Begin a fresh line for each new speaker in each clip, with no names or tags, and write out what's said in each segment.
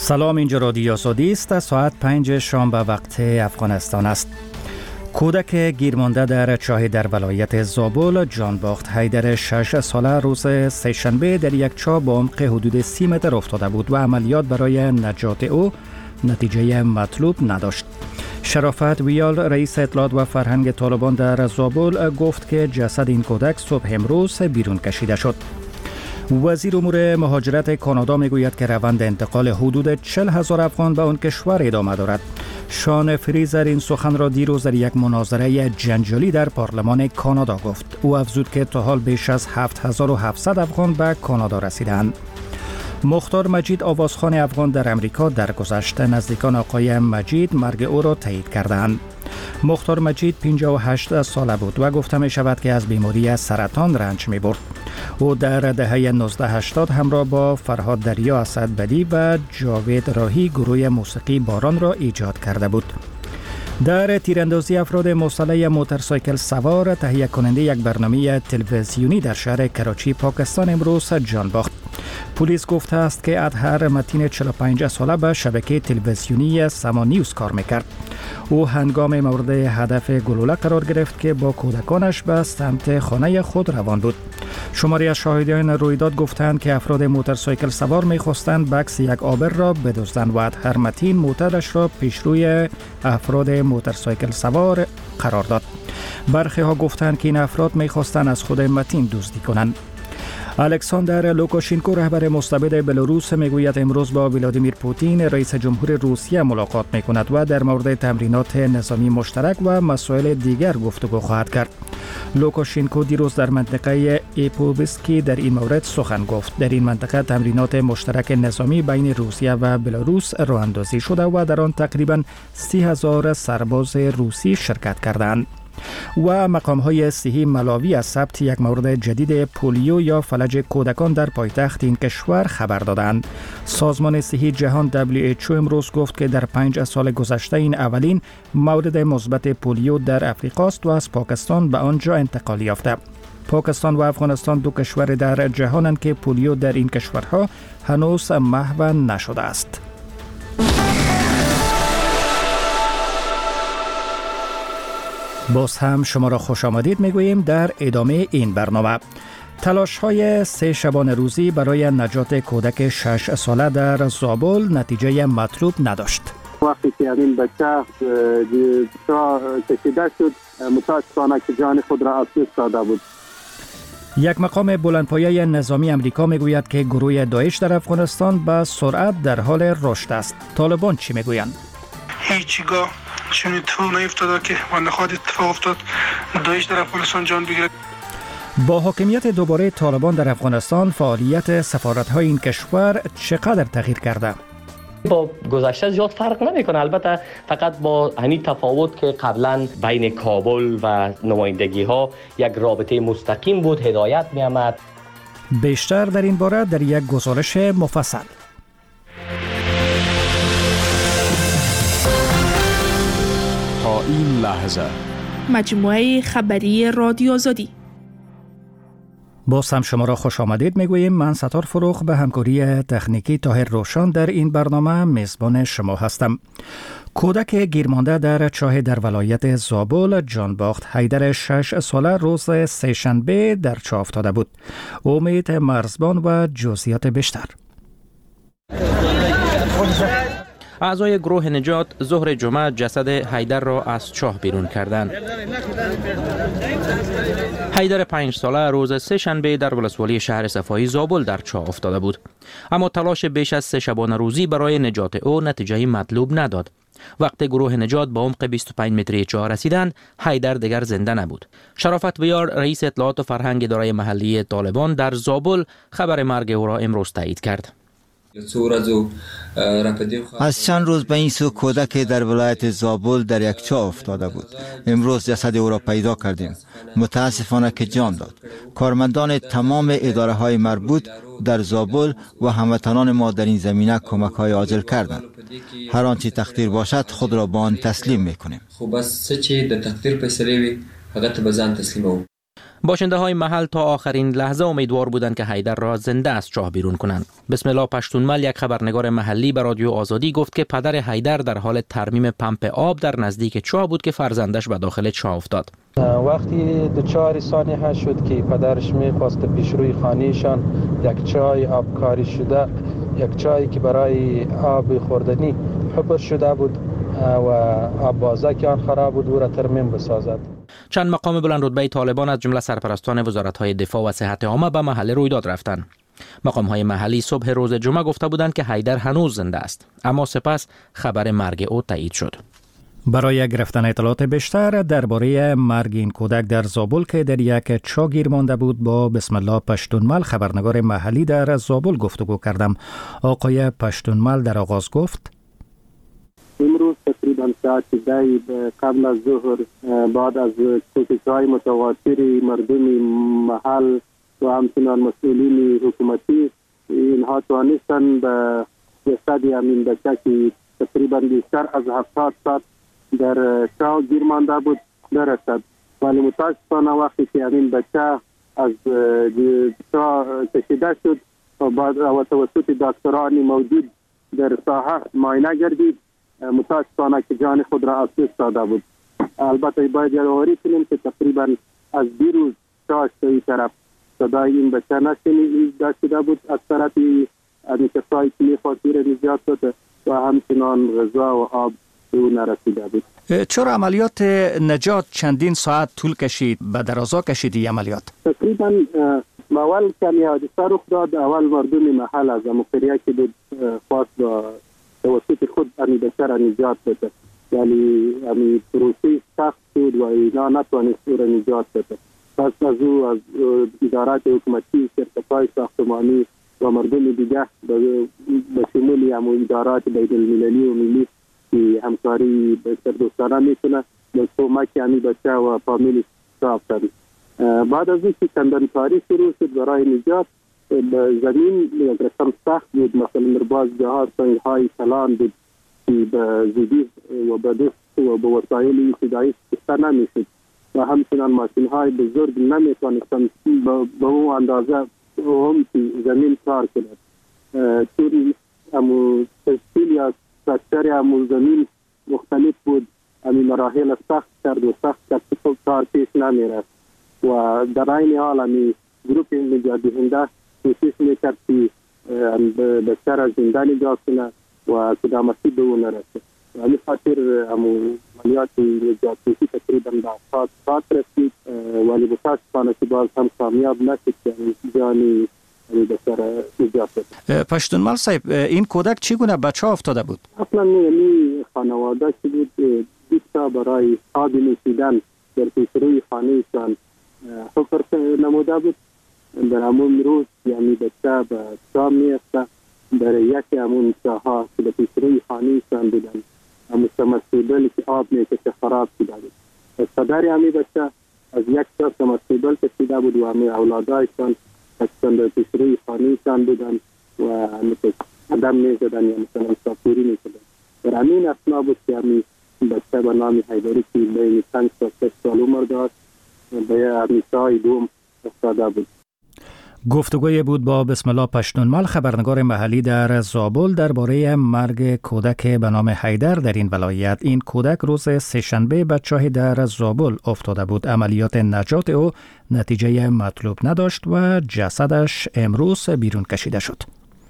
سلام، اینجا رادیو آزادی است. ساعت 5 شام به وقت افغانستان است. کودک گیرمانده در چاه در ولایت زابل جان باخت. حیدر 6 ساله روز سه‌شنبه در یک چاه با عمق حدود 30 متر افتاده بود و عملیات برای نجات او نتیجه مطلوب نداشت. شرافت ویال، رئیس اطلاعات و فرهنگ طالبان در زابل، گفت که جسد این کودک صبح امروز بیرون کشیده شد. وزیر امور مهاجرت کانادا میگوید که روند انتقال حدود 40,000 افغان به آن کشور ادامه دارد. شان فریزر این سخن را دیروز در یک مناظره جنجالی در پارلمان کانادا گفت. او افزود که تا حال بیش از 7700 افغان به کانادا رسیدند. مختار مجید، آوازخوان افغان در امریکا، درگذشت نزدیکان آقای مجید مرگ او را تایید کردند. مختار مجید 58 ساله بود و گفته می شود که از بیماری سرطان رنج می برد. او در دهه 1980 همراه با فرهاد دریا، اسدبدی و جاوید راهی گروه موسیقی باران را ایجاد کرده بود. در تیراندازی افراد مسلح موتورسایکل سوار، تهیه کننده یک برنامه تلویزیونی در شهر کراچی، پاکستان امروز جان باخت. پلیس گفته است که اطهر متین 45 ساله به شبکه تلویزیونی سما نیوز کار میکرد. او هنگام مورد هدف گلوله قرار گرفت که با کودکانش به سمت خانه خود روان بود. شماری از شاهدان رویداد گفتند که افراد موتورسایکل سوار می‌خواستند بکس یک آبر را بدزدند و اطهر متین موترش را پیشروی افراد موتورسایکل سوار قرار داد. برخی ها گفتند که این افراد می‌خواستند از خود متین دزدی کنند. الکساندر لوکاشینکو، رهبر مستبد بلاروس، میگوید امروز با ولادیمیر پوتین رئیس جمهور روسیه ملاقات میکند و در مورد تمرینات نظامی مشترک و مسائل دیگر گفتگو خواهد کرد. لوکاشینکو دیروز در منطقه ایپوبسکی در این مورد سخن گفت. در این منطقه تمرینات مشترک نظامی بین روسیه و بلاروس راه اندازی شده و در آن تقریباً 30,000 سرباز روسی شرکت کردند. و مقام‌های صحی ملاوی از ثبت یک مورد جدید پولیو یا فلج کودکان در پایتخت این کشور خبر دادند. سازمان صحی جهان WHO امروز گفت که در 5 سال گذشته این اولین مورد مثبت پولیو در افریقا است و از پاکستان به آنجا انتقال یافته. پاکستان و افغانستان دو کشور در جهانند که پولیو در این کشورها هنوز محو نشده است. باز هم شما را خوش آمدید میگوییم در ادامه این برنامه. تلاش های 3 شبانه روزی برای نجات کودک 6 ساله در زابل نتیجه مطلوب نداشت.
وقتی که این بچه کشیده شد، متاسفانه که جان خود را از دست داده بود.
یک مقام بلندپایه نظامی امریکا میگوید که گروه داعش در افغانستان به سرعت در حال رشد است. طالبان چی میگویند؟
هیچگاه چون اتفاق نیفتاده که و نخواهد اتفاق افتاد داعش در افغانستان جان بگیرد.
با حاکمیت دوباره طالبان در افغانستان، فعالیت سفارت‌های این کشور چقدر تغییر کرده؟
با گذشته زیاد فرق نمیکنه، البته فقط با همین تفاوت که قبلا بین کابل و نمایندگی ها یک رابطه مستقیم بود، هدایت می آمد.
بیشتر در این باره در یک گزارش مفصل.
تا این لحظه
مجموعه خبری رادیو آزادی.
باز هم شما را خوش آمدید میگوییم. من ستار فروغ به همکاری تکنیکی طاهر روشن در این برنامه میزبان شما هستم. کودک گیرمانده در چاه در ولایت زابل جان باخت. حیدر 6 ساله روز سه‌شنبه در چاه افتاده بود. امید مرزبان و جزئیات بیشتر.
اعضای گروه نجات ظهر جمعه جسد حیدر را از چاه بیرون کردند. حیدر 5 ساله روز سه‌شنبه در ولسوالی شهر صفایی زابل در چاه افتاده بود، اما تلاش بیش از 3 شبانه روزی برای نجات او نتیجه مطلوب نداد. وقتی گروه نجات با عمق 25 متری چاه رسیدند، حیدر دیگر زنده نبود. شرافت ویار، رئیس اطلاعات و فرهنگ اداره محلی طالبان در زابل، خبر مرگ او را امروز تایید کرد.
از چند روز به این سو کودک در ولایت زابل در یک چاه افتاده بود. امروز جسد او را پیدا کردیم. متاسفانه که جان داد. کارمندان تمام اداره های مربوط در زابل و هموطنان ما در این زمینه کمک های عاجل کردند. هر آنچه تقدیر باشد خود را با آن تسلیم میکنیم.
باشنده های محل تا آخرین لحظه امیدوار بودند که حیدر را زنده از چاه بیرون کنند. بسم الله پشتونمل، یک خبرنگار محلی به رادیو آزادی گفت که پدر حیدر در حال ترمیم پمپ آب در نزدیک چاه بود که فرزندش به داخل چاه افتاد.
وقتی 4 ثانیه شد که پدرش می‌خواست پیشروی خانه‌شان یک چای آبکاری شده، یک چایی که برای آب خوردنی حفر شده بود و آب بازه که آن خراب بود، او را ترمیم بسازد.
چند مقام بلند رتبه طالبان از جمله سرپرستان وزارت‌های دفاع و صحت عامه به محل رویداد رفتند. مقام‌های محلی صبح روز جمعه گفته بودند که حیدر هنوز زنده است، اما سپس خبر مرگ او تایید شد.
برای گرفتن اطلاعات بیشتر درباره مرگ این کودک در زابل که در یک چاه گیر مانده بود با بسم الله پشتونمل، خبرنگار محلی در زابل گفتگو کردم. آقای پشتونمل در آغاز گفت:
امروز تقریبا ساعت 10 قبل از ظهر بعد از کوشش‌های متواتر مردم محل و همچنان مسئولین حکومتی، اینها توانستند به جسد امین بچه که تقریبا بیشتر از 70 ساعت در چاه گیر مانده بود برسد. ولی متاسفانه وقتی که امین بچه از چاه کشیده شد و بعد توسط دکتران موجود در ساحه معاینه گردید، متاسفانه که جان خود را از دست داده بود. البته باید یادآوری کنیم که تقریبا از دیروز چاه طرف صدای این بچه نشنیده شده بود از طرف کسایی که می‌خواستند نجات بده و همچنان غذا و آب او نرسیده بود.
چرا عملیات نجات چندین ساعت طول کشید؟ به درازا کشید این عملیات؟
تقریبا اول که حادثه رخ داد، اول مردم محل از مقریه که بود خواست با توسط خود امی بچه را نجات بده، ولی امی پروسه سخت شد و اینا نتوانست او را نجات بده. پس از او از ادارات حکومتی، شرکت‌های ساختمانی و مردم دیگه به شمول ادارات بین المللی و ملی که همکاری بسیار دوستانه میکنه به کمک امی بچه و فامیلش ساختند. بعد از اینکه کندنکاری شروع شد برای نجات، زمین یک رقم سخت بود، مثلا در باز جاها سنگ‌های کلان بود که به زودی و به دست و به وسایل ابتدایی استفاده نمیشد و همچنان ماشین‌های بزرگ نمیتوانستند به اون اندازه هم که زمین کار کند. چون تشکیل یا ساختار همون زمین مختلف بود، همین مراحل سخت کرد و سخت کرد که کار پیش نمیرفت و در این حال همین گروپ نجات دهنده کوشش میکرد که بچه را زنده نجات کنه و کدامتی به او نرسه. همین خاطر همون عملیات نجات دهی تقریبا به ساعت رسید، ولی متاسفانه که باز هم کامیاب نشد که جانی بچه را نجات بده.
پشتونمل صاحب، این کودک چگونه به چاه افتاده بود؟
اصلا یعنی خانواده که بود بیشتر برای آب نوشیدن در پیشروی خانهشان حفر نموده بود. در همون روز یعنی بچه به چاه میفته، در یکی همون چاها که به پیشروی خانهشان بودن، همون سمرسیبل که آب میکشه خراب شده بود. پدر همی بچه از یک چاه سمرسیبل کشیده بود و همی اولادایشان در پیشروی خانهشان بودن و قدم میزدن یا مثلا ساپوری میکردن. در همین اثنا بود که همی بچه به نام حیدری که بین 5 تا 6 سال عمر داشت به همی چاه دوم افتاده بود.
گفتگوی بود با بسم الله پشتونمل، خبرنگار محلی در زابل، درباره مرگ کودک به نام حیدر در این ولایت. این کودک روز سه‌شنبه به چاه در زابل افتاده بود. عملیات نجات او نتیجه مطلوب نداشت و جسدش امروز بیرون کشیده شد.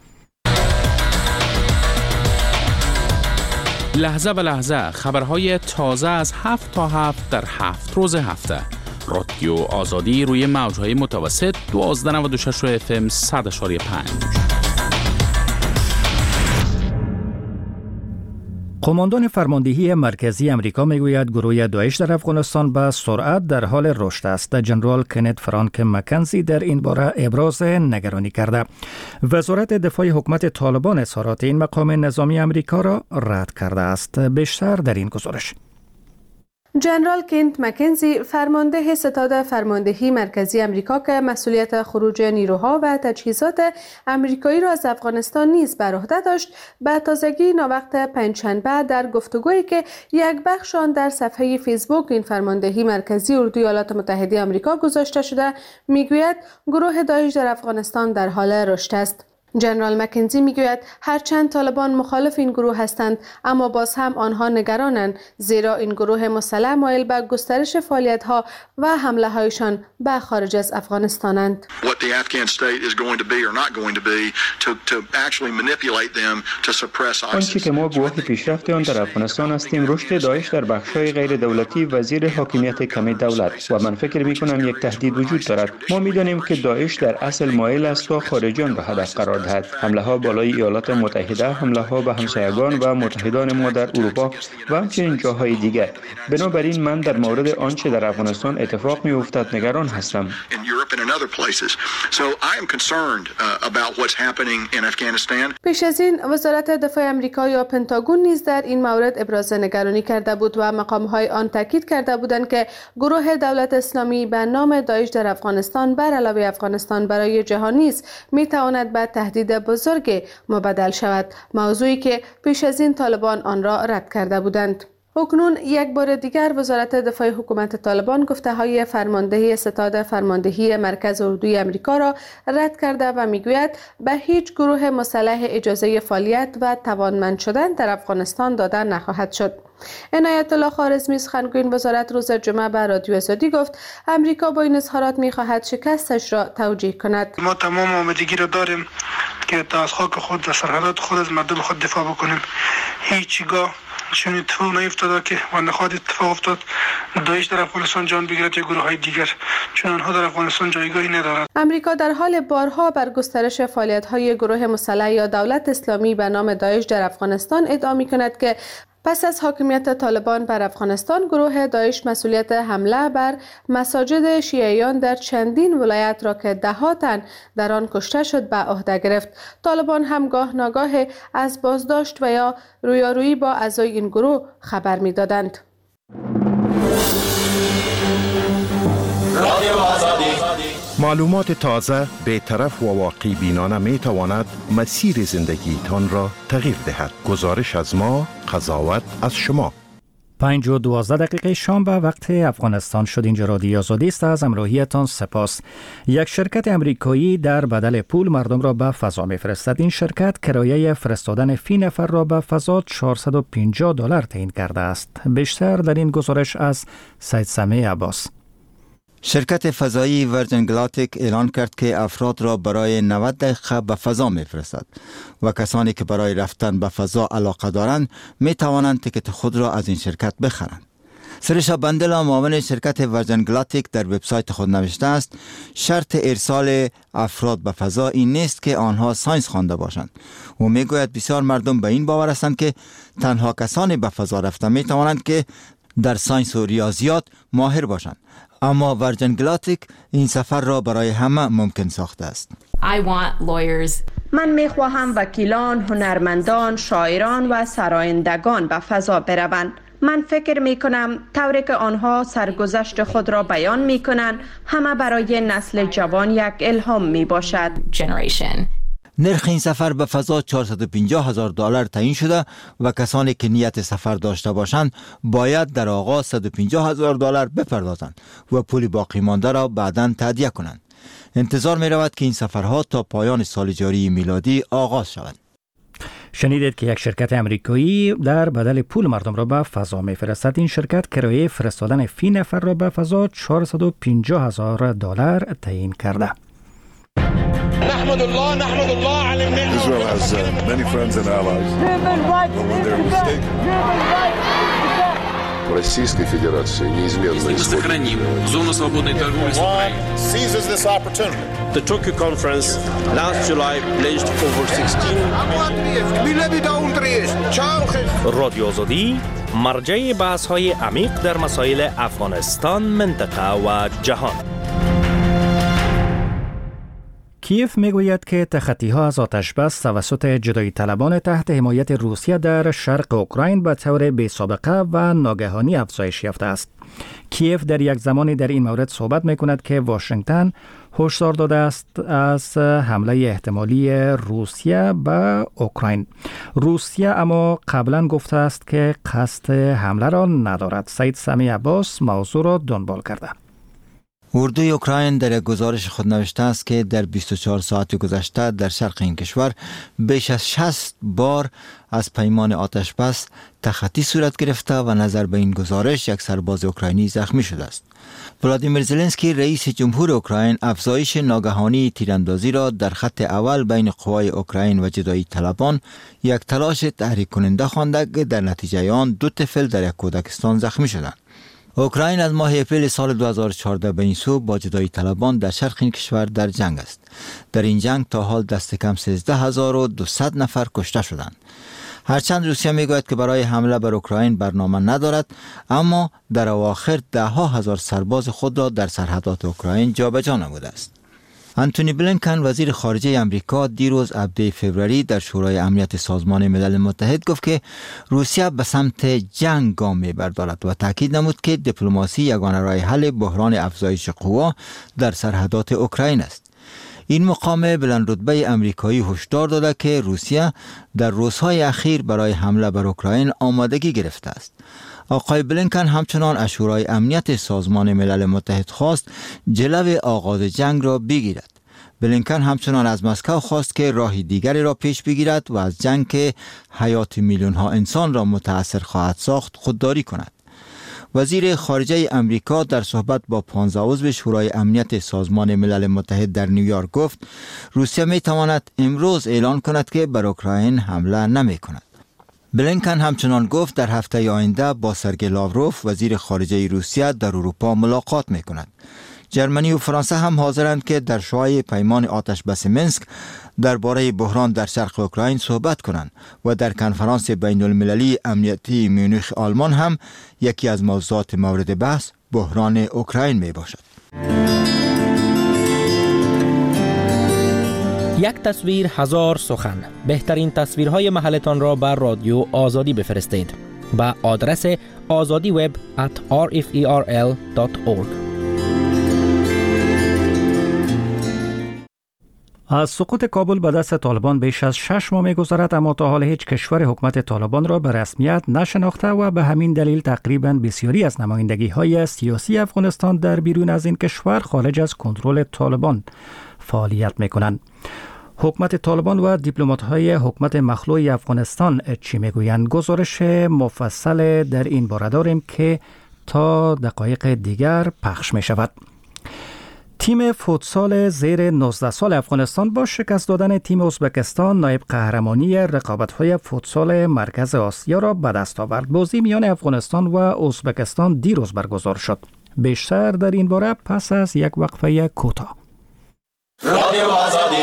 لحظه به لحظه خبرهای تازه از 7 تا 7 در 7 روز هفته. رادیو آزادی روی موج‌های متوسط 1296 FM 100.5.
قماندان فرماندهی مرکزی امریکا میگوید گروه داعش در افغانستان به سرعت در حال رشد است. جنرال کنت فرانک مکنزی در این باره ابراز نگرانی کرده. وزارت دفاع حکومت طالبان اظهارات این مقام نظامی امریکا را رد کرده است. بیشتر در این گزارش.
جنرال کنت مکنزی فرمانده ستاد فرماندهی مرکزی امریکا که مسئولیت خروج نیروها و تجهیزات امریکایی را از افغانستان نیز بر عهده داشت، به تازگی ناوقت پنجشنبه در گفتگویی که یک بخش آن در صفحه فیسبوک این فرماندهی مرکزی اردوی ایالات متحده آمریکا گذاشته شده، میگوید گروه داعش در افغانستان در حال رشد است. جنرال مکنزی میگوید هرچند طالبان مخالف این گروه هستند، اما باز هم آنها نگرانند، زیرا این گروه مسلح مایل به گسترش فعالیت‌ها و حمله‌هایشان به خارج از افغانستانند.
آنچه که ما گواه پیشرفت آن در افغانستان هستیم رشد داعش در بخش‌های غیر دولتی و زیر حاکمیت کمی دولت و من فکر می‌کنم یک تهدید وجود دارد. ما می‌دانیم که داعش در اصل مایل است تا خارجیان به هدف قرار دهد. حمله ها بالای ایالات متحده، حمله ها به همسایگان و متحدان ما در اروپا و همچنین جاهای دیگر. بنابراین من در مورد آنچه در افغانستان اتفاق می‌افتد نگران هستم.
پیش از این وزارت دفاع آمریکا یا پنتاگون نیز در این مورد ابراز نگرانی کرده بود و مقام‌های آن تاکید کرده بودند که گروه دولت اسلامی به نام داعش در افغانستان بر علاوه افغانستان برای جهان نیز می‌تواند به تهدید بزرگ مبدل شود، موضوعی که پیش از این طالبان آن را رد کرده بودند. اکنون یک بار دیگر وزارت دفاع حکومت طالبان گفته‌های فرمانده ستاد فرماندهی مرکز اردوی آمریکا را رد کرده و میگوید به هیچ گروه مسلح اجازه فعالیت و توانمند شدن در افغانستان داده نخواهد شد. عنایت الله خوارزمی سخنگوی وزارت روز جمعه به رادیو آزادی گفت آمریکا با این اظهارات می‌خواهد شکستش را توجیه کند.
ما تمام آمادگی را داریم که از خاک خود و سرحدات خود از مردم خود دفاع بکنیم. هیچگاه چون اتفاق نیفتاده که و نخواهد اتفاق افتاد داعش در افغانستان جان بگیرد یا گروه های دیگر، چون آنها در افغانستان جایگاهی ندارند.
آمریکا در حال بارها بر گسترش فعالیت‌های گروه مسلح یا دولت اسلامی به نام داعش در افغانستان ادعا می‌کند که پس از حاکمیت طالبان بر افغانستان گروه داعش مسئولیت حمله بر مساجد شیعیان در چندین ولایت را که ده‌ها تن در آن کشته شد به عهده گرفت. طالبان هم گاه ناگاه از بازداشت و یا رویارویی با اعضای این گروه خبر می‌دادند.
معلومات تازه، بی‌طرف و واقعی بینانه می تواند مسیر زندگیتان را تغییر دهد. گزارش از ما، قضاوت از شما.
5:12 شنبه وقت افغانستان شد. اینجا رادیو آزادی است. از همراهیتان سپاس. یک شرکت امریکایی در بدل پول مردم را به فضا می‌فرستد. این شرکت کرایه فرستادن فی نفر را به فضا $450 تعیین کرده است. بیشتر در این گزارش از سید سمیع عباس.
شرکت فضایی ورجن گلاتیک اعلان کرد که افراد را برای 90 دقیقه به فضا می‌فرستد و کسانی که برای رفتن به فضا علاقه دارند می توانند تیکت خود را از این شرکت بخرند. سریشا بندلا معاون شرکت ورجن گلاتیک در وبسایت خود نوشته است شرط ارسال افراد به فضا این نیست که آنها ساینس خوانده باشند. او میگوید بسیار مردم به این باور هستند که تنها کسانی به فضا رفته می توانند که در ساینس و ریاضیات ماهر باشند. اما ورجن گلاتیک این سفر را برای همه ممکن ساخته است.
من میخواهم وکیلان، هنرمندان، شاعران و سرایندگان به فضا بروند. من فکر میکنم طوری که آنها سرگذشت خود را بیان میکنند همه برای نسل جوان یک الهام میباشد.
نرخ این سفر به فضا $450,000 تعیین شده و کسانی که نیت سفر داشته باشند باید در آغاز $150,000 بپردازند و پول باقی مانده را بعداً تادیه کنند. انتظار می رود که این سفرها تا پایان سال جاری میلادی آغاز شوند.
شنیدید که یک شرکت امریکایی در بدل پول مردم را به فضا می‌فرستد. این شرکت کرایه فرستادن فی نفر را به فضا $450,000 تعیین کرده.
نحمد الله على النعمة. Israel has many friends and allies. But when they're mistaken. Российской Федерации неизменно
сохраним зону свободной торговли с Украиной.
Seizes this opportunity.
The Tokyo conference last July pledged over 16. رادیو آزادی مرجع بحث‌های عمیق در مسائل افغانستان، منطقه و جهان.
کیف میگوید که تخطی‌ها از آتش‌بس توسط جدایی طلبان تحت حمایت روسیه در شرق اوکراین به طور بی‌سابقه و ناگهانی افزایش یافته است. کیف در یک زمانی در این مورد صحبت می‌کند که واشنگتن هشدار داده است از حمله احتمالی روسیه به اوکراین. روسیه اما قبلا گفته است که قصد حمله را ندارد. سید سمی عباس موضوع را دنبال کرده.
اردوی اوکراین در یک گزارش خود نوشته است که در 24 ساعت گذشته در شرق این کشور بیش از 60 بار از پیمان آتشبس تخطی صورت گرفته و نظر به این گزارش یک سرباز اوکراینی زخمی شده است. ولادیمیر زلنسکی رئیس جمهور اوکراین افزایش ناگهانی تیراندازی را در خط اول بین قوای اوکراین و جدایی طلبان یک تلاش تحریک کننده خوانده که در نتیجه آن 2 طفل در یک کودکستان زخمی شدند. اوکراین از ماه اپریل سال 2014 به این سو با جدایی طلبان در شرق این کشور در جنگ است. در این جنگ تا حال دست کم 13200 نفر کشته شدند. هرچند روسیه میگوید که برای حمله بر اوکراین برنامه ندارد، اما در اواخر 10,000 سرباز خود را در سرحدات اوکراین جابجا نموده است. انتونی بلینکن وزیر خارجه امریکا دیروز 17 فوریه در شورای امنیت سازمان ملل متحد گفت که روسیه به سمت جنگ گام می‌بردارد و تاکید نمود که دیپلماسی یگانه راه حل بحران افزایش قوا در سرحدات اوکراین است. این مقام بلند رتبه امریکایی هشدار داده که روسیه در روزهای اخیر برای حمله بر اوکراین آمادگی گرفته است. آقای بلینکن همچنان از شورای امنیت سازمان ملل متحد خواست جلو آغاز جنگ را بگیرد. بلینکن همچنان از مسکو خواست که راه دیگری را پیش بگیرد و از جنگ که حیات میلیون ها انسان را متاثر خواهد ساخت خودداری کند. وزیر خارجه امریکا در صحبت با 15 عضو شورای امنیت سازمان ملل متحد در نیویورک گفت روسیه می تواند امروز اعلان کند که بر اوکراین حمله نمی کند. بلینکن همچنان گفت در هفته آینده با سرگئی لاوروف وزیر خارجه روسیه در اروپا ملاقات می کند. جرمنی و فرانسه هم حاضرند که در شورای پیمان آتشبس منسک درباره بحران در شرق اوکراین صحبت کنند و در کنفرانس بین المللی امنیتی میونخ آلمان هم یکی از موضوعات مورد بحث بحران اوکراین می باشد.
یک تصویر هزار سخن. بهترین تصویرهای محلتان را بر رادیو آزادی بفرستید به آدرس azadiweb@rferl.org.
از سقوط کابل به دست طالبان بیش از 6 ماه می‌گذرد، اما تا حال هیچ کشور حکومت طالبان را به رسمیت نشناخته و به همین دلیل تقریباً بسیاری از نمایندگی‌های سیاسی افغانستان در بیرون از این کشور خارج از کنترل طالبان فعالیت می‌کنند. حکومت طالبان و دیپلمات‌های حکومت مخلوع افغانستان چی میگویند؟ گزارش مفصل در این باره داریم که تا دقایق دیگر پخش می شود. تیم فوتسال زیر 19 سال افغانستان با شکست دادن تیم ازبکستان نایب قهرمانی رقابت‌های فوتسال مرکز آسیا را به دست آورد. بازی میان افغانستان و ازبکستان دیروز برگزار شد. بیشتر در این باره پس از یک وقفه کوتاه. رادیو آزادی.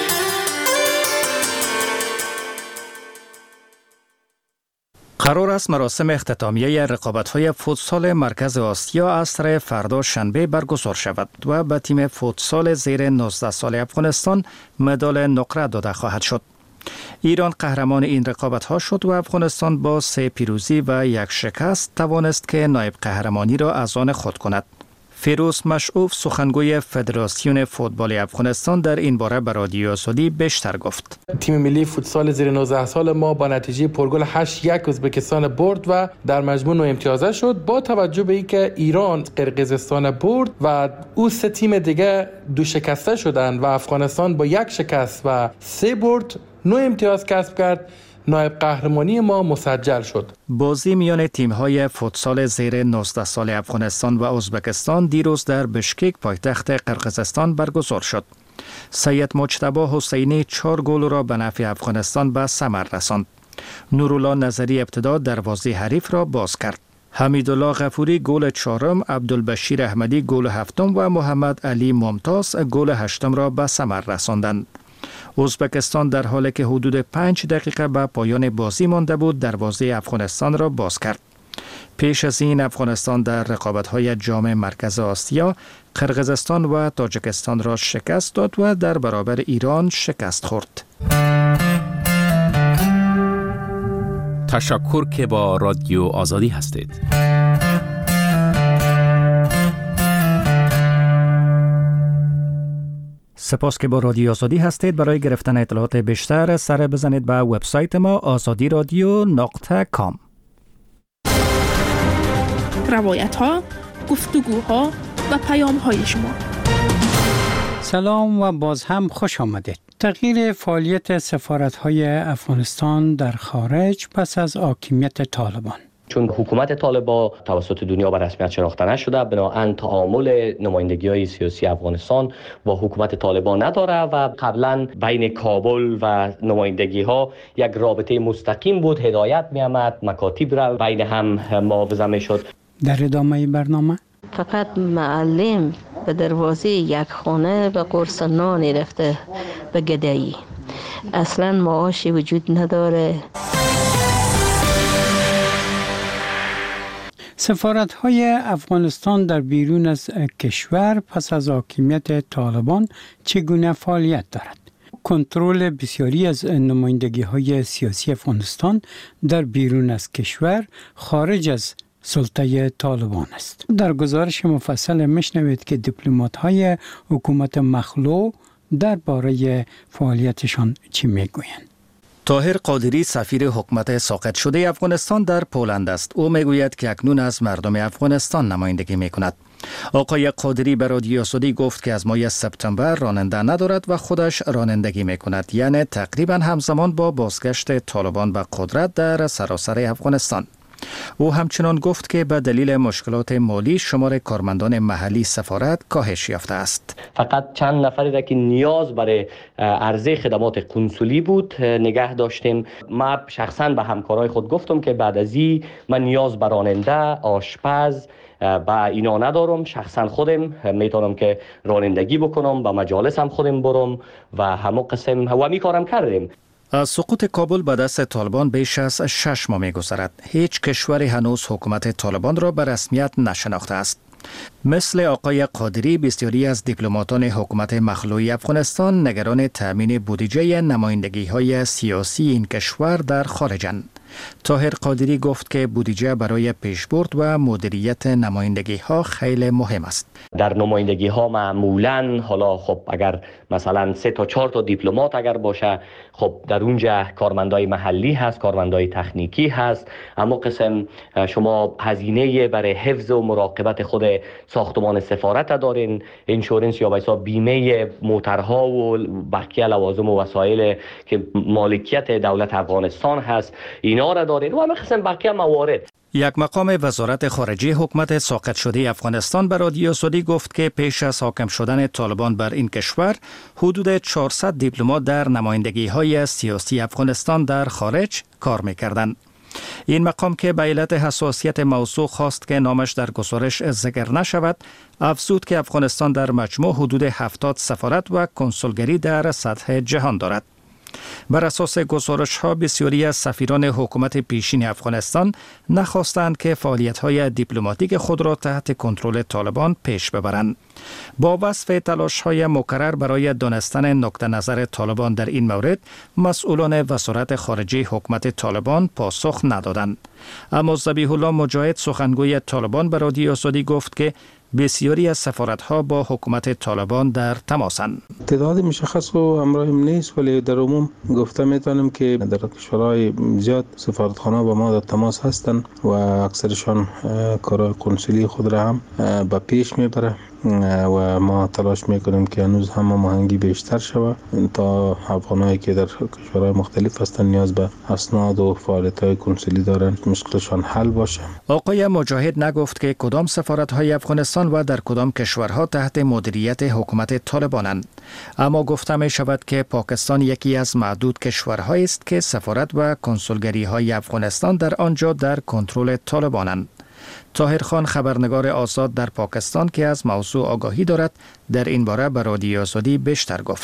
قرار است مراسم اختتامیه رقابت‌های فوتسال مرکز آسیا عصر فردا شنبه برگزار شود و به تیم فوتسال زیر 19 سال افغانستان مدال نقره داده خواهد شد. ایران قهرمان این رقابت‌ها شد و افغانستان با 3 پیروزی و 1 شکست توانست که نایب قهرمانی را از آن خود کند. فیروز مشعوف سخنگوی فدراسیون فوتبال افغانستان در این باره به رادیو آزادی بیشتر گفت.
تیم ملی فوتسال زیر 19 سال ما با نتیجه پرگل 8-1 ازبکستان برد و در مجموع 9 امتیازه شد. با توجه به اینکه ایران قرقیزستان برد و او 3 تیم دیگه 2 شکسته شدند و افغانستان با 1 شکست و 3 برد 9 امتیاز کسب کرد، نایب قهرمانی ما مسجل شد.
بازی میان تیم‌های فوتسال زیر 19 سال افغانستان و ازبکستان دیروز در بشکک پایتخت قرقیزستان برگزار شد. سید مجتبی حسینی 4 گل را به نفع افغانستان به ثمر رساند. نورالله نظری ابتدا دروازه حریف را باز کرد. حمیدالله غفوری گل 4م، عبدالبشیر احمدی گل 7م و محمد علی ممتاز گل 8م را به ثمر رساندند. ازبکستان در حالی که حدود 5 دقیقه به پایان بازی مانده بود دروازه افغانستان را باز کرد. پیش از این افغانستان در رقابت‌های جام مرکز آسیا قرقیزستان و تاجیکستان را شکست داد و در برابر ایران شکست خورد.
تشکر که با رادیو آزادی هستید.
سپاس که با رادیو آزادی هستید. برای گرفتن اطلاعات بیشتر سر بزنید به وبسایت ما azadiradio.com.
روایت ها، گفتگوها و پیام های شما.
سلام و باز هم خوش آمدید. تغییر فعالیت سفارت‌های افغانستان در خارج پس از حاکمیت طالبان.
چون حکومت طالبان توسط دنیا به رسمیت شناخته نشده، بنابراین تعامل نمایندگی‌های سیاسی افغانستان با حکومت طالبان نداره و قبلا بین کابل و نمایندگی‌ها یک رابطه مستقیم بود، هدایت می‌آمد، مکاتب را بین هم معاوضه می‌شد.
در ادامه برنامه
فقط معلم به دروازه یک خانه به قرص نانی رفته به گدایی، اصلا معاشی وجود نداره.
سفارت‌های افغانستان در بیرون از کشور پس از حاکمیت طالبان چگونه فعالیت دارد؟ کنترل بسیاری از نمایندگی‌های سیاسی افغانستان در بیرون از کشور خارج از سلطه طالبان است. در گزارش مفصل میشنوید که دیپلمات‌های حکومت مخلوع درباره فعالیتشان چی میگویند.
طاهر قادری سفیر حکومت ساقط شده افغانستان در پولند است. او میگوید که اکنون از مردم افغانستان نمایندگی میکند. آقای قادری به رادیو آزادی گفت که از ماه سپتامبر راننده ندارد و خودش رانندگی میکند، یعنی تقریبا همزمان با بازگشت طالبان به قدرت در سراسر افغانستان. او همچنان گفت که به دلیل مشکلات مالی شمار کارمندان محلی سفارت کاهش یافته است.
فقط چند نفری را که نیاز برای عرضه خدمات کنسولی بود نگه داشتیم. من شخصا به همکارای خود گفتم که بعد از این من نیاز به راننده، آشپز با اینا ندارم. شخصا خودم میتونم که رانندگی بکنم، به مجالس هم خودم برم و همه قسم و می کارم کردیم.
از سقوط کابل به دست طالبان بیش از 6 ماه می‌گذرد. هیچ کشوری هنوز حکومت طالبان را به رسمیت نشناخته است. مثل آقای قادری بسیاری از دیپلماتان حکومت مخلوع افغانستان نگران تامین بودجه نمایندگی‌های سیاسی این کشور در خارجند. طاهر قادری گفت که بودجه برای پیشبرد و مدیریت نمایندگی‌ها خیلی مهم است.
در نمایندگی‌ها معمولاً حالا خب اگر مثلا 3 تا 4 تا دیپلمات اگر باشه، خب در اونجا کارمندای محلی هست، کارمندای تکنیکی هست، اما قسم شما هزینه برای حفظ و مراقبت خود ساختمان سفارت دارین، انشورنس یا ویسا بیمه موترها و بقیه لوازم و وسایل که مالکیت دولت افغانستان هست، اینا را دارین و همه قسم بقیه موارد.
یک مقام وزارت خارجه حکومت ساقط شده افغانستان به رادیو آزادی گفت که پیش از حاکم شدن طالبان بر این کشور حدود 400 دیپلمات در نمایندگی‌های سیاسی افغانستان در خارج کار می‌کردند. این مقام که به علت حساسیت موضوع خواست که نامش در گزارش ذکر نشود، افزود که افغانستان در مجموع حدود 70 سفارت و کنسولگری در سطح جهان دارد. بر اساس گزارش ها بسیاری از سفیران حکومت پیشین افغانستان نخواستند که فعالیت های دیپلماتیک خود را تحت کنترل طالبان پیش ببرند. با وصف تلاش های مکرر برای دانستن نقطه نظر طالبان در این مورد، مسئولان وزارت خارجه حکومت طالبان پاسخ ندادند. اما ذبیح الله مجاهد سخنگوی طالبان به رادیو آزادی گفت که بسیاری از سفارت‌ها با حکومت طالبان در تماسند.
تعداد مشخص و همراهیم نیست، ولی در عموم گفته میتونم که در کشورهای زیاد سفارتخانه با ما در تماس هستند و اکثرشان کارهای کنسولی خود را هم به پیش میبره و ما تلاش میکنیم که هنوز هم هماهنگی بیشتر شود تا افغانایی که در کشورهای مختلف هستند نیاز به اسناد و فعالیت‌های کنسولی دارند مشکلشان حل باشه.
آقای مجاهد نگفت که کدام سفارت‌های افغانستان و در کدام کشورها تحت مدیریت حکومت طالبانند، اما گفته می شود که پاکستان یکی از معدود کشورهایی است که سفارت و کنسولگری‌های افغانستان در آنجا در کنترل طالبانند. طاهر خان خبرنگار آزاد در پاکستان که از موضوع آگاهی دارد در این باره به رادیو آزادی بیشتر گفت.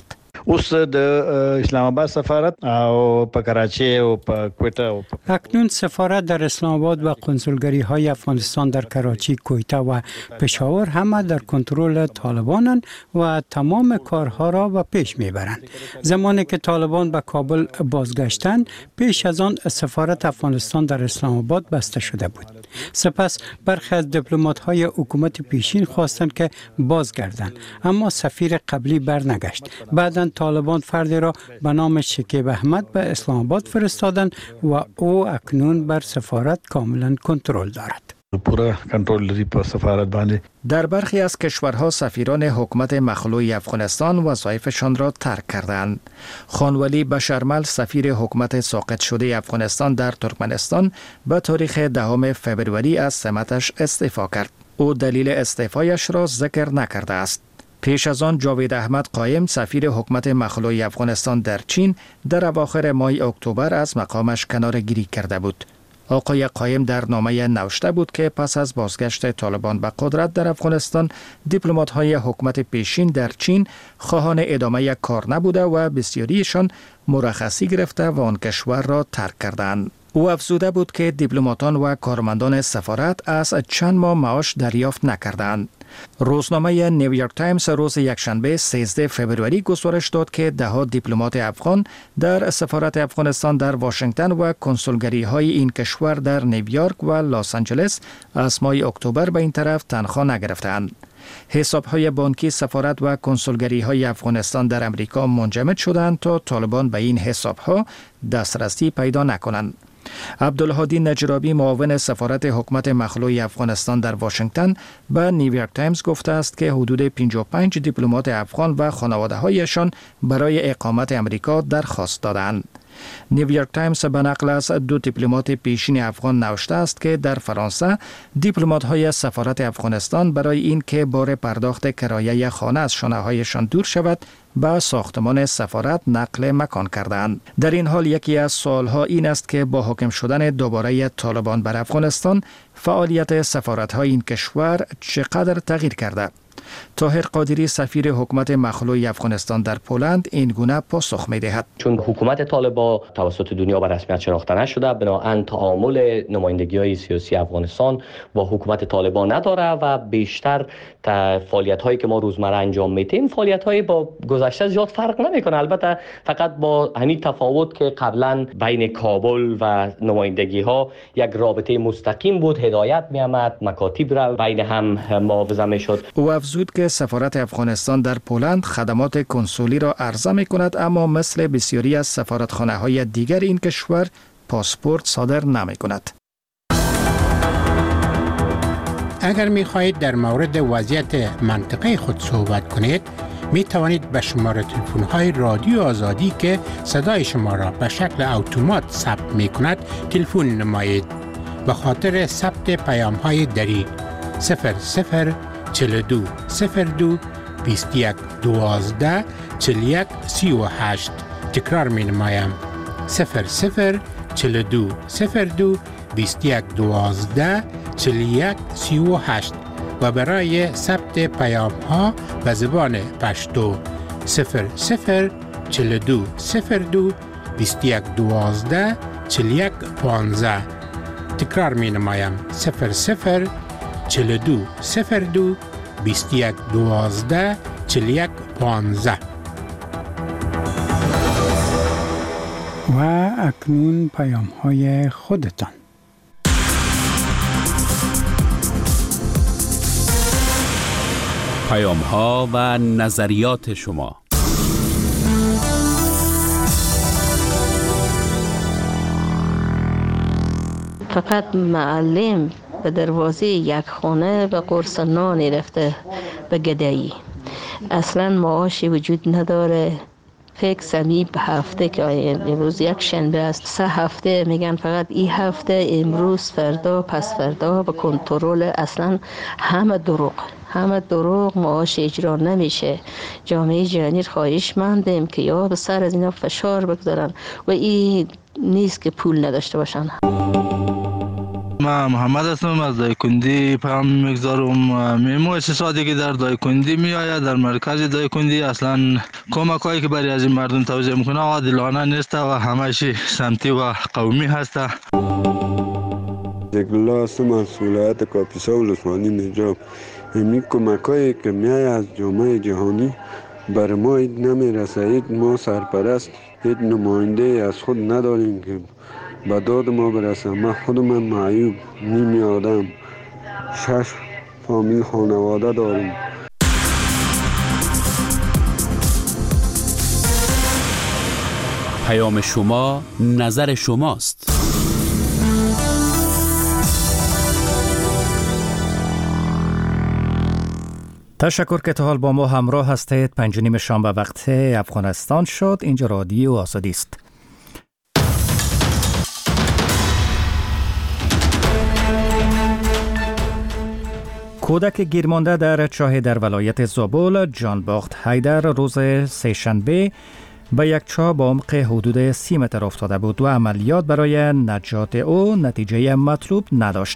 اوس د اسلام آباد سفارت او په کراچی او په کویټه
اکنون سفارت در اسلام آباد و کنسولگری های افغانستان در کراچی، کویته و پشاور همه در کنترل طالبانند و تمام کارها را به پیش میبرند. زمانی که طالبان به کابل بازگشتند، پیش از آن سفارت افغانستان در اسلام آباد بسته شده بود. سپس برخی از دیپلمات‌های حکومت پیشین خواستند که بازگردند، اما سفیر قبلی برنگشت. بعداً طالبان فردی را به نام شکیب احمد به اسلام آباد فرستادند و او اکنون بر سفارت کاملا کنترل دارد.
پورا کنترل لري په سفارت باندې.
در برخی از کشورها سفیران حکومت مخلوع افغانستان وظایفشان را ترک کردند. خانولی بشرمل سفیر حکومت ساقط شده افغانستان در ترکمنستان به تاریخ 10 فوریه از سمتش استعفا کرد. او دلیل استعفایش را ذکر نکرده است. پیش از آن جاوید احمد قایم سفیر حکومت مخلوع افغانستان در چین در اواخر ماه اکتبر از مقامش کناره‌گیری کرده بود. آقای قایم در نامه نوشته بود که پس از بازگشت طالبان به قدرت در افغانستان، دیپلمات‌های حکومت پیشین در چین خواهان ادامه کار نبوده و بسیاریشان مرخصی گرفته و آن کشور را ترک کردند. او افزوده بود که دیپلماتان و کارمندان سفارت از چند ماه معاش دریافت نکردند. روزنامه نیویورک تایمز روز یکشنبه 13 فوریه گزارش داد که 10 دیپلمات افغان در سفارت افغانستان در واشنگتن و کنسولگری های این کشور در نیویورک و لس آنجلس از ماه اکتبر به این طرف تنخواه نگرفتند. حساب های بانکی سفارت و کنسولگری های افغانستان در امریکا منجمد شدند تا طالبان به این حساب ها دسترسی پیدا نکنند. عبدالهادی نجرابی معاون سفارت حکومت مخلوع افغانستان در واشنگتن به نیویورک تایمز گفته است که حدود 55 دیپلمات افغان و خانواده‌هایشان برای اقامت امریکا درخواست دادند. نیویورک تایمز به نقل از 2 دیپلمات پیشین افغان نوشته است که در فرانسه دیپلمات‌های سفارت افغانستان برای این که بار پرداخت کرایه خانه از شانه‌هایشان دور شود به ساختمان سفارت نقل مکان کردند. در این حال یکی از سوالها این است که با حاکم شدن دوباره طالبان بر افغانستان فعالیت سفارت‌های این کشور چقدر تغییر کرده؟ طاهر قادری سفیر حکومت مخلوع افغانستان در پولند این گونه پاسخ می‌دهد.
چون حکومت طالبان توسط دنیا به رسمیت شناخته نشده، بنابراین تعامل نمایندگی‌های سیاسی افغانستان با حکومت طالبان نداره و بیشتر فعالیت‌هایی که ما روزمره انجام میدیم فعالیت‌های با گذشته زیاد فرق نمی‌کنه. البته فقط با همین تفاوت که قبلا بین کابل و نمایندگی‌ها یک رابطه مستقیم بود، هدایت می‌آمد، مکاتب را بین هم معاوضه می‌شد.
او افزود که سفارت افغانستان در پولند خدمات کنسولی را عرضه می‌کند، اما مثل بسیاری از سفارتخانه‌های دیگر این کشور پاسپورت صادر نمی‌کند.
اگر می‌خواهید در مورد وضعیت منطقه خود صحبت کنید، می توانید به شماره تلفن‌های رادیو آزادی که صدای شما را به شکل اتومات ثبت می‌کند تلفن نمایید. به خاطر ثبت پیام‌های دری 00 42 02 21 12 41 38. تکرار می نمایم 00 42 02 21 12 41 38 و برای ثبت پیام ها به زبان پشتو 00 42 02 21 12 41 15. تکرار می نمایم 00 42 02 21 12 41 15.
و اکنون پیام های خودتان.
پیام ها و نظریات شما.
فقط معلم به دروازه یک خانه به قرص نانی رفته به گدایی. اصلا معاشی وجود نداره. فکر می به هفته که امروز یک شنبه است، 3 هفته میگن فقط این هفته، امروز، فردا، پس فردا به کنترل. اصلا همه دروغ معاش اجرا نمیشه. جامعه جهانی خواهش مندیم که یا به سر از اینا فشار بگذارن و این نیست که پول نداشته باشن.
من محمد هستم، از دایکندی پیام میگذارم. مؤسساتی که در دایکندی میآید، در مرکز دایکندی، اصلا کمک هایی که برای از این مردم توزیع میکنه عادلانه نیست و همش سمتی و قومی هست.
الله هستم از ولایت کاپیسا و لسمانی نجاب. این کمک هایی که میآید از جامعه جهانی بر ما نمیرسه. ما سرپرست هیچ نماینده از خود نداریم که به داد ما برسه. من خودم معیوب نیمی آدم، 6 فامیل خانواده دارم.
پیام شما نظر شماست.
تشکر که تا حال با ما همراه هستید. 5:30 شام به وقت افغانستان شد. اینجا رادیو آزادی است. کودک گیرمانده در چاه در ولایت زابل، جانباخت حیدر، روز سه‌شنبه به یک چاه با عمق حدود 30 متر افتاده بود و عملیات برای نجات او نتیجه مطلوب نداشت.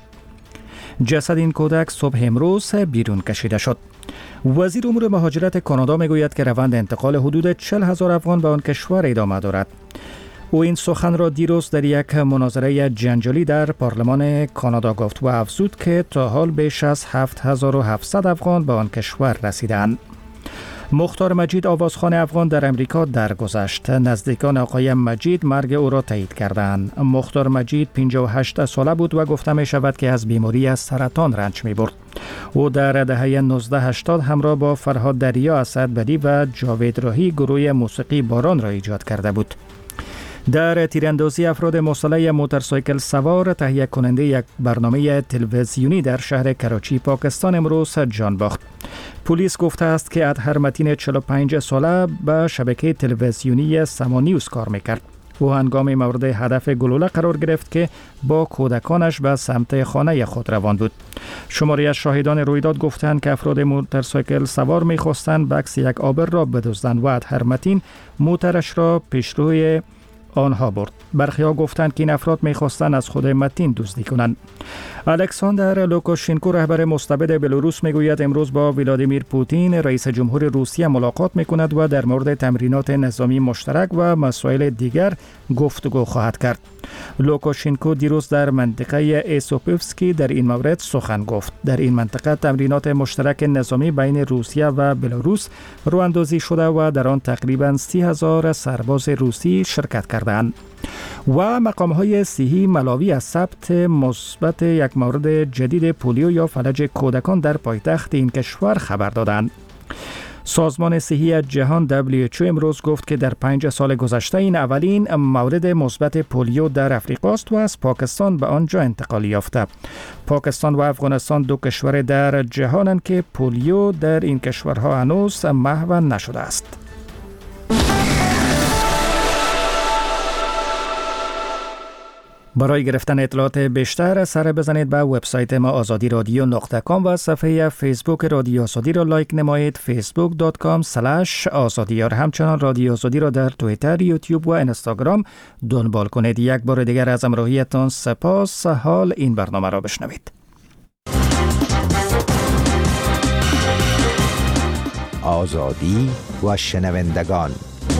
جسد این کودک صبح امروز بیرون کشیده شد. وزیر امور مهاجرت کانادا میگوید که روند انتقال حدود 40,000 افغان به آن کشور ادامه دارد. او این سخن را دیروز در یک مناظره جنجالی در پارلمان کانادا گفت و افزود که تا حال بیش از 7700 افغان به آن کشور رسیدند. مختار مجید آوازخوان افغان در امریکا درگذشت. نزدیکان آقای مجید مرگ او را تایید کردند. مختار مجید 58 ساله بود و گفته می شود که از بیماری از سرطان رنج می برد. او در دهه 1980 همراه با فرهاد دریا، اسدبدی و جاوید راهی گروه موسیقی باران را ایجاد کرده بود. در تیراندازی افراد مسلح موتورسایکل سوار، تهیه کننده یک برنامه تلویزیونی در شهر کراچی پاکستان امروز جان باخت. پلیس گفته است که اطهر متین 45 ساله به شبکه تلویزیونی سما نیوز کار میکرد. او هنگام مورد هدف گلوله قرار گرفت که با کودکانش به سمت خانه خود روان بود. شماری از شاهدان رویداد گفتند که افراد موتورسایکل سوار می‌خواستند بکس یک آبر را بدزدند و اطهر متین موترش را پیشروی آنها برد. برخی ها گفتند که این افراد می‌خواستند از خود متین دزدی کنند. الکساندر لوکاشنکو رهبر مستبد بلاروس میگوید امروز با ولادیمیر پوتین رئیس جمهور روسیه ملاقات میکند و در مورد تمرینات نظامی مشترک و مسائل دیگر گفتگو خواهد کرد. لوکاشنکو دیروز در منطقه ایسوپیفسکی در این مورد سخن گفت. در این منطقه تمرینات مشترک نظامی بین روسیه و بلاروس راه اندازی شده و در آن تقریباً 30,000 سرباز روسی شرکت کردند. و مقام‌های صحی ملاوی از ثبت مثبت یک مورد جدید پولیو یا فلج کودکان در پایتخت این کشور خبر دادند. سازمان صحی جهان WHO امروز گفت که در 5 سال گذشته این اولین مورد مثبت پولیو در افریقا است و از پاکستان به آنجا انتقال یافته. پاکستان و افغانستان دو کشور در جهانند که پولیو در این کشورها هنوز محو نشده است. برای گرفتن اطلاعات بیشتر سر بزنید به وبسایت ما azadi.radio.com و صفحه فیسبوک رادیو آزادی را لایک نمایید. facebook.com/azadi. همچنان رادیو آزادی را در توییتر، یوتیوب و اینستاگرام دنبال کنید. یک بار دیگر از همراهیتان سپاس. حال این برنامه را بشنوید.
آزادی و شنوندگان.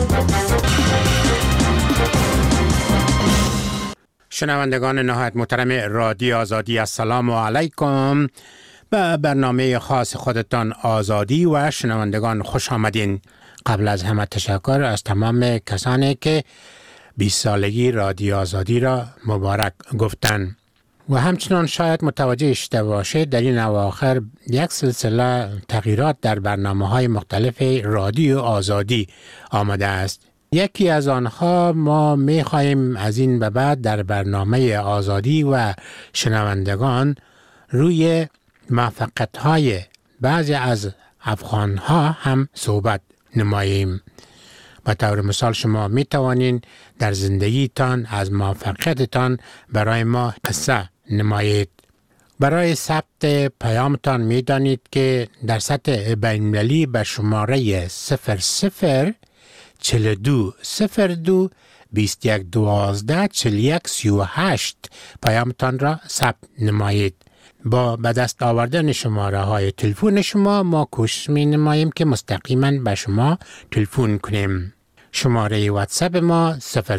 شنوندگان نهایت محترم رادیو آزادی، السلام علیکم. به برنامه خاص خودتان آزادی و شنوندگان خوش آمدین. قبل از همه تشکر از تمام کسانی که 20 سالگی رادیو آزادی را مبارک گفتن. و همچنان شاید متوجه شده باشید در این اواخر یک سلسله تغییرات در برنامه‌های مختلف رادیو آزادی آمده است. یکی از آنها ما می‌خواهیم از این به بعد در برنامه آزادی و شنوندگان روی موفقیت‌های بعضی از افغان‌ها هم صحبت نماییم. به طور مثال شما می توانید در زندگیتان از موفقیتتان برای ما قصه نمایید. برای ثبت پیامتان می دانید که در سطح بین‌المللی به شماره 004202 2112 41 38 پیامتان را ثبت نمایید. با به دست آوردن شماره های تلفن شما ما کوشش می نماییم که مستقیما به شما تلفن کنیم. شماره واتساپ ما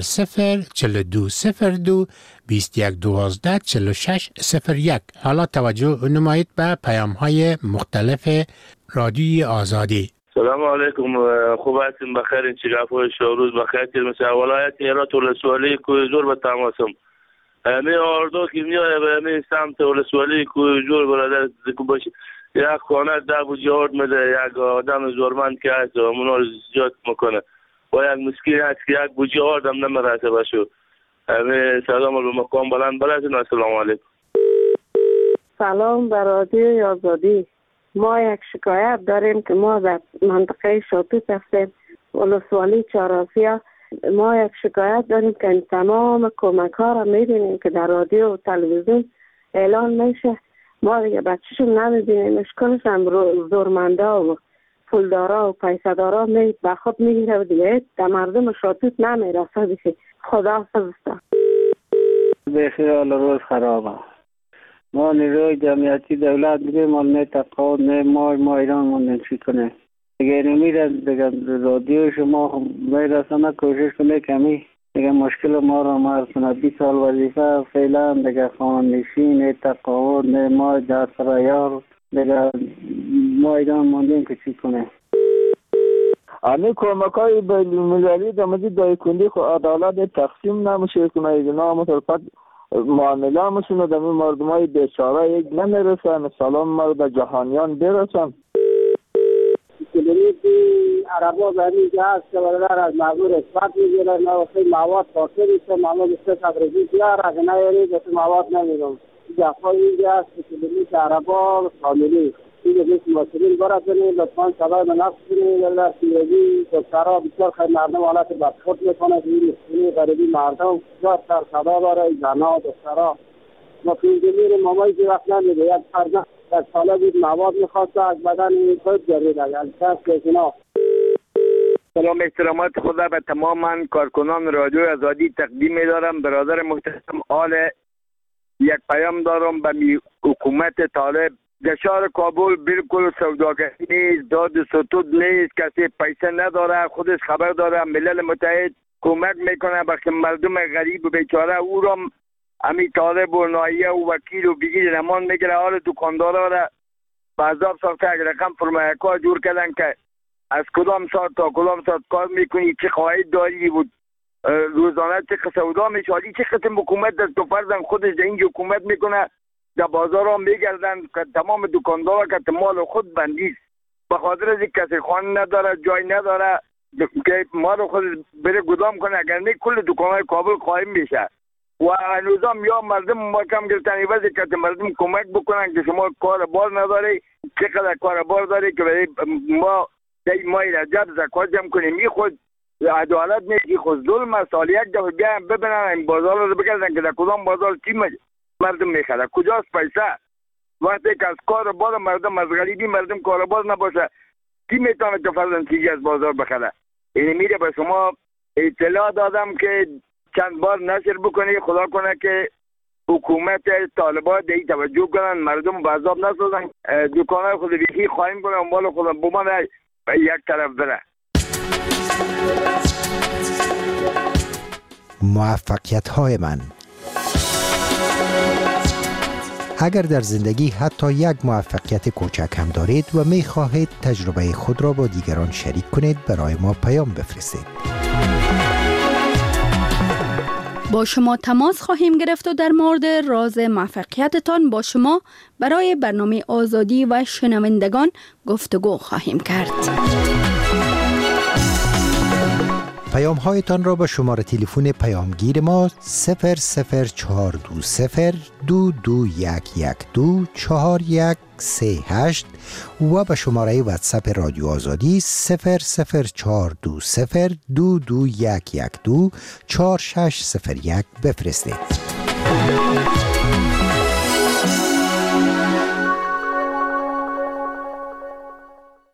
004202 2112 4601. حالا توجه نمایید به پیام های مختلف رادیوی آزادی.
سلام علیکم، خوب هستیم؟ بخیر؟ چگاه شوروز بخیر؟ مثل ولایت هرات ولسوالی کوی زور به تماسم. می آردو که میای به می سمت ولسوالی کوی زور برادر زکو باشه یک خانه ده بوجی آرد میده، یک آدم زورمند که هست و منو زیاد میکنه و یک مسکین هست که یک بوجی آردم نمیرسه بشو. می سلام رو مقام بلند برسین. السلام علیکم.
سلام بر رادیوی آزادی. ما یک شکایت داریم که ما در منطقه شاتوت هستیم، ولسوالی چهارآسیا. ما یک شکایت داریم که این تمام کمک ها را میبینیم که در رادیو و تلویزیون اعلان میشه، ما دیگه بچه‌شون نمیبینیم. اشکالش هم زورمندا و پولدارا و پیسدارا به خود میگیره و دیگه در مردم شاتوت نمیرسه. دیگه خدا حافظ.
بخیال روز خرابه. ما نیروی جمعیتی دولت دیگه ما نه تقاعد نه ما ایران ما نمی کنه دیگه نمیره دیگه. رادیو شما میرسانه کوشش کنه کمی دیگه مشکل ما را مرسونه. 20 سال وظیفه فعلا دیگه خانشین نه تقاعد نه ما در سرایار دیگه ما ایران موندیم که چی کنه.
آنی کمکای بین‌المللی دمدی دایکندی خو عدالت تقسیم نمیشه کنه. اینا متفق معامله همشون در این مردم های بیچاره یک نمیرسن. سلام مرد جهانیان برسن.
کلیدی عربا برمی که هست که برادر از معبور اثبات میگیره نه وقتی مواد پاسه میشه معمول بسته تبریزی بیار اگه نیاری بسته مواد نمیرم. جفای اینجا هست که کلیدی عربا کاملی اینجا بیش مسئولین برد کنید لطفاً سبای منافع کنید اللہ سیرگی دکترها بسیار خیلی مردم حالت بدخورد میکنه که این مسئولی غریبی مردم زیاد تر صدا داره. زنها و دکترها ما فیلم میریم مامایی که وقت نمیده یک فرزن یک ساله بود مواد میخواست از بدن خود جرید اگر کس کشینا.
سلام احترامات خدا به تمام کارکنان رادیو آزادی تقدیم می‌دارم. برادر محترم آل یک پیام دارم به حکومت طالب. دشار کابل بالکل سوداگری نیست، داد ستود نیست، کسی پیسه نداره، خودش خبر داره. ملل متحد کمک میکنه به مردم غریب و بیچاره او را امی طالب و نایه و وکیل و بگیر نمان میگیره. حال دکاندارا را به عذاب ساخته یک رقم فرمایه کار جور کردن که از کدام ساعت تا کدام ساعت کار میکنی، چه خواهید داری بود روزانه چه سودا میشالی، چه قسم حکومت دست تو فرزن خودش در اینجا حکومت میکنه. در بازار هم میگردن که تمام دکاندارا که مال خود بندیست به خاطر از کسی خانه نداره جای نداره که مال خود بره گدام کنه. اگر نه کل دکانهای کابل قایم میشه و هنوزم یا مردم محکم گرفتن واسه که مردم کمک بکنن که شما کار بار نداری، چقدر کار بار داری که ما دی مای رجب زکات جمع کنیم. می خود عدالت نیست، خود ظلم. سال یک دفعه بیایم ببینن این بازار رو بگردن که در کدام بازار چی مردم میخره، کجاست پیسه. وقتی که از کار بار مردم از غریبی مردم کار بار نباشه کی میتونه که فرضاً چیزی از بازار بخره. این میره به شما اطلاع دادم که چند بار نشر بکنی. خدا کنه که حکومت طالبان دی توجه کنن، مردم به عذاب نسازن، دکانهای خود بیخی خواهیم کنن، مال خود بمانه یک طرف بره.
موفقیت های من. اگر در زندگی حتی یک موفقیت کوچک هم دارید و می خواهید تجربه خود را با دیگران شریک کنید، برای ما پیام بفرستید.
با شما تماس خواهیم گرفت و در مورد راز موفقیتتان با شما برای برنامه آزادی و شنوندگان گفتگو خواهیم کرد.
پیام هایتان را به شماره تلفن پیامگیر ما 0042022112413 و به شماره واتساپ رادیو آزادی 0042211124601 بفرستید.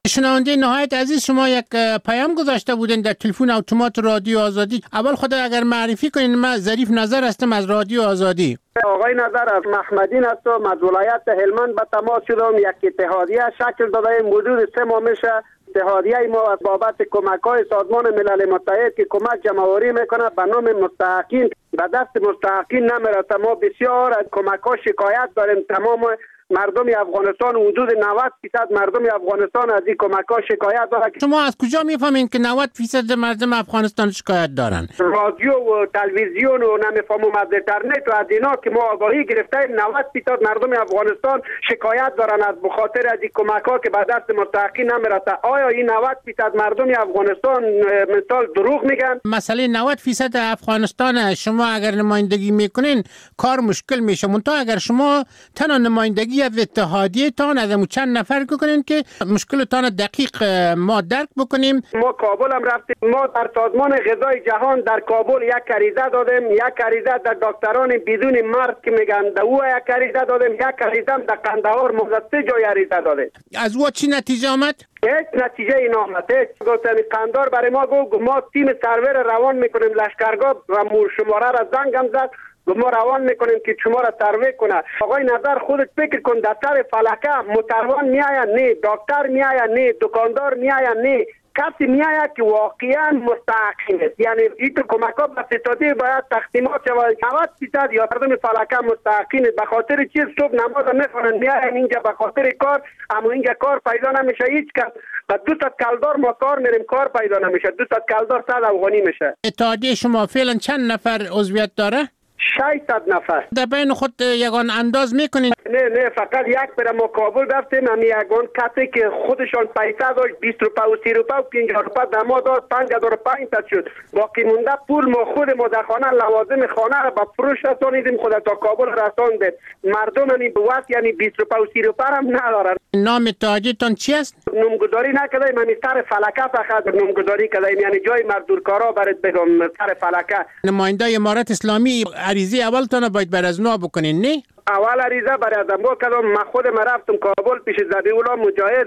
شنونده نهایت عزیز، شما یک پیام گذاشته بودین در تلفن اتومات رادیو آزادی. اول خود اگر معرفی کنین. من ظریف نظر هستم از رادیو آزادی.
آقای نظر از محمدین هستم، از ولایت هلمند به تماس شدم. یک اتحادیه شکل دادیم، حدود 3 ماه میشه. اتحادیه ما از بابت کمک‌های سازمان ملل متحد که کمک جمع‌آوری میکنه به نام مستحقین به دست مستحقین نمیرسه. ما بسیار از کمک‌ها شکایت داریم. تمام مردم افغانستان، حدود 90% مردم افغانستان از این کمک‌ها شکایت دارن.
شما از کجا میفهمین که 90% مردم افغانستان شکایت دارن؟
رادیو و تلویزیون و نمیفهمم از اینترنت و از اینا که ما آگاهی گرفتیم. 90% مردم افغانستان شکایت دارن از بخاطر از این کمک‌ها که به دست مستحقین نمیرسه. آیا این 90% مردم افغانستان مثال دروغ میگن؟
مسئله 90% افغانستان شما اگر نمایندگی میکنین کار مشکل میشه. منتها اگر شما تنها نمایندگی از اتحادیه تان از امو چند نفر کنین که مشکلتان دقیق ما درک بکنیم.
ما کابل هم رفتیم. ما در سازمان غذای جهان در کابل یک عریضه دادیم. یک عریضه در دکتران بدون مرد که میگن در او یک عریضه دادیم. یک عریضه هم در قندهار مغزه جای عریضه دادیم.
از او چی نتیجه آمد؟
هیچ نتیجه این آمد. گفتن قندهار برای ما گفت ما تیم سرور روان میکنیم لشکرگاه و شماره را زنگم زد. ما روان میکنیم که شما را سروی کنه. آقای نظر خودت فکر کن در سر فلکه متروان میآید نه، دکتر میآید نه، دکاندار میآید نه، کسی میآید که واقعا مستحقین است. یعنی این کمک‌ها به ستاده باید تقسیمات شود. 90% یا مردم فلکه مستحقین. به خاطر چیز صبح نماز میخوانند میآیند اینجا به خاطر کار، اما اینجا کار پیدا نمیشه. هیچ کس با 200 کلدار ما کار میریم کار پیدا نمیشه. 200 کلدار 100 افغانی میشه.
اتحادیه شما فعلا چند نفر عضویت داره؟
600 نفر.
در بین خود یگان انداز میکنین؟
نه فقط یک پر ما کابل رفتیم. همی یگان کسی که خودشان پیسه داشت 20 روپه و 30 روپه و 50 روپه دما داد 5005 تا شد. باقی مونده پول ما خود ما در خانه لوازم خانه را با فروش رسانیدیم. خود تا کابل رساندیم. مردم همی بوات یعنی 20 روپه و 30 روپه هم ندارن.
نام اتحادیه‌تان چی است؟
نامگذاری نکردیم. همی سر فلکه فقط نامگذاری کردیم. یعنی جای مزدورکارا برات بگم سر فلکه.
نماینده امارت اسلامی عریضه اولتون باید بر از نو بکنین نه؟
اول عریضه برای از ما کردم. من خودم رفتم کابل پیش ذبیح‌الله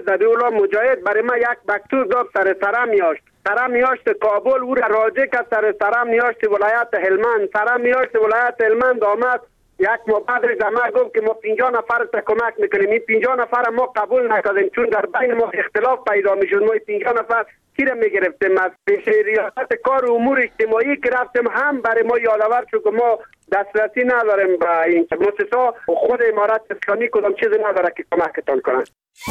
مجاهد برای ما یک مکتوب داد سرم میاشت کابل او را راجع کرد. سرم میاشت ولایت هلمند آمد. یک مبادر زمان گفت که ما 50 نفر تا کمک میکنیم. این 50 نفر ما قبول نکردیم چون در بین ما اختلاف پیدا میشد. ما 50 نفر چیره میگرفتیم. از پیش ریاست کار و امور اجتماعی که رفتیم هم برای ما یادآور شد که ما دسترسی نداریم به این مؤسسه. خود امارت اسلامی کدام چیزی نداره که کمکتان کنه.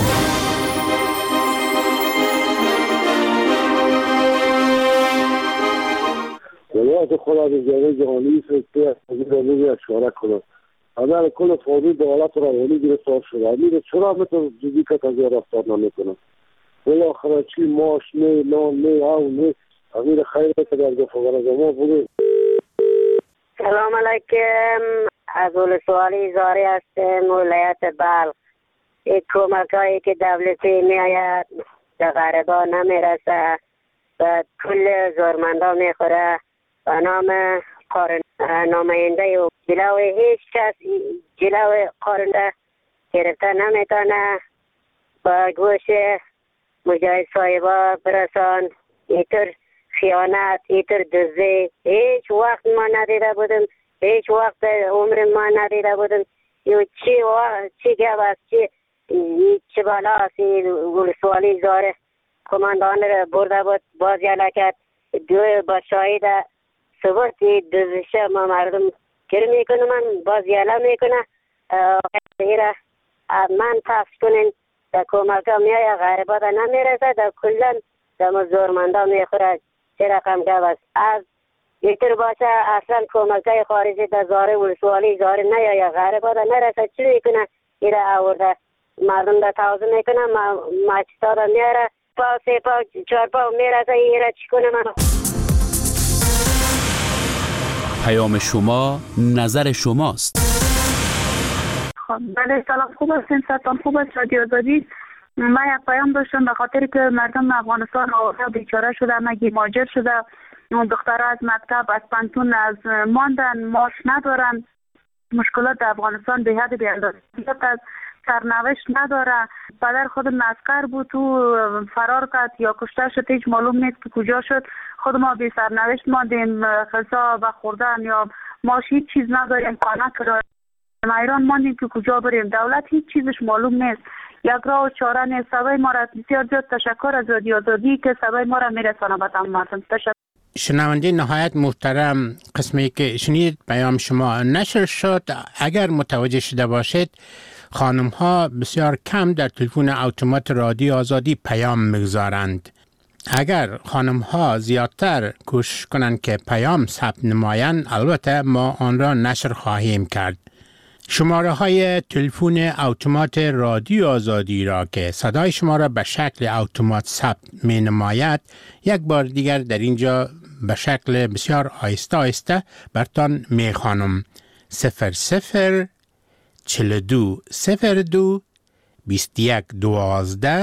ولایت خود از جامعه جهانی سسته از این اشاره کنم. اگر کل فوری به حالت روانی گرفتار شده امیر چرا مثل جدی که تغییر رفتار نمیکنه؟ بالاخره چی ماش نه نان نه او نه امیر خیر که در گفتگو ما بوده.
سلام علیکم. از ولسوالی زاری هستم ولایت بلخ. این کمکایی که دولتی میآید در غریبان نمیرسه و کل زورمندان میخوره. به نام نماینده و جلو هیچ کس جلو قارنده گرفته نمیتونه. با گوش مجاهد صاحبا برسان. اینطور خیانت اینطور دزدی هیچ وقت ما ندیده بودم. هیچ وقت عمر ما ندیده بودم. چی گپ است چه بالا است. ولسوالی زاره کماندان را برده بود باز یالا کرد. دو با شاهد ثبوت دزدشه ما مردم گیر میکنه. من باز یالا میکنه. غیره من پس کنین در کمک ها میای غریبات نمیرسه. در کلن در مزدورمندا میخوره. چه رقم گپ است. از یکتر باشه اصلا کمک های خارجی در زاره ولسوالی زاره نیای غریبات نرسه. چی میکنه؟ ایره آورده مردم در تازه میکنه. ماچتا را میاره پاو سه پاو 4 پاو میرسه. ایره چی کنه من؟
پیام شما نظر شماست.
بله سلام، خوب هستین؟ ستان خوب است رادیو آزادی. من یک پیام داشتم به خاطر که مردم افغانستان بیچاره شده، مگی مهاجر شده. دخترها از مکتب از پانتون از ماندن، معاش ندارن. مشکلات در افغانستان به حد بی‌اندازه است. سرنوشت نداره. پدر خود مسکر بود تو فرار کرد یا کشته شد، هیچ معلوم نیست که کجا شد. خود ما بی سرنوشت ماندیم، غذا و خوردن یا ما هیچ چیز نداریم، خانه کرایه ایران ماندیم که کجا بریم. دولت هیچ چیزش معلوم نیست، یک راه و چاره نیست. صدای ما را بسیار زیاد تشکر از رادیو آزادی که صدای ما را میرسانه به تمام مردم.
شنونده نهایت محترم، قسمی که شنید پیام شما نشر شد. اگر متوجه شده باشید خانم ها بسیار کم در تلفن اتومات رادیو آزادی پیام میگذارند. اگر خانم ها زیادتر کوشش کنند که پیام ثبت نمایند، البته ما آن را نشر خواهیم کرد. شماره های تلفن اتومات رادیو آزادی را که صدای شما را به شکل اتومات ثبت می نماید، یک بار دیگر در اینجا به شکل بسیار آهسته آهسته برتان می خوانم. 00 42 02 21 12